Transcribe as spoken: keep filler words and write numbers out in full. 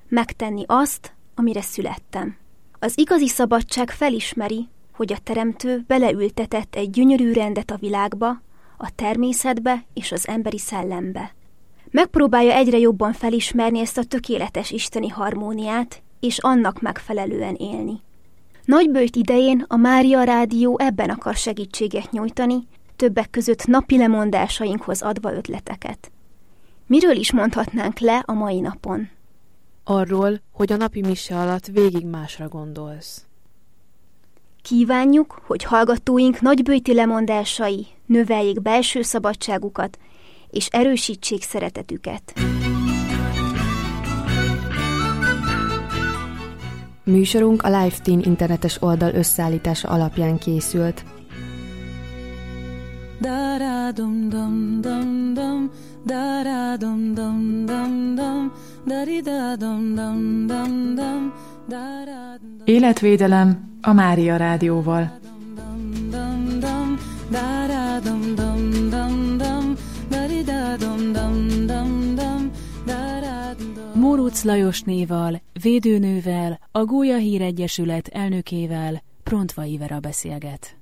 megtenni azt, amire születtem. Az igazi szabadság felismeri, hogy a Teremtő beleültetett egy gyönyörű rendet a világba, a természetbe és az emberi szellembe. Megpróbálja egyre jobban felismerni ezt a tökéletes isteni harmóniát, és annak megfelelően élni. Nagyböjt idején a Mária Rádió ebben akar segítséget nyújtani, többek között napi lemondásainkhoz adva ötleteket. Miről is mondhatnánk le a mai napon? Arról, hogy a napi mise alatt végig másra gondolsz. Kívánjuk, hogy hallgatóink nagyböjti lemondásai növeljék belső szabadságukat, és erősítsék szeretetüket. Műsorunk a LiveTeen internetes oldal összeállítása alapján készült. Életvédelem a Mária Rádióval. Móróc Lajosnéval, védőnővel, a Gólya Híregyesület elnökével Prontvai Vera beszélget.